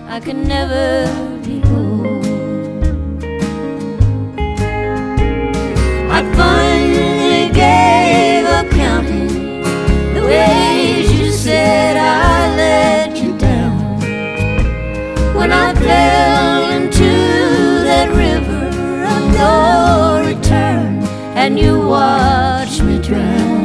I could never be whole. I finally gave up counting the ways you said I let you down. When I fell into that river of no return and you watched me drown.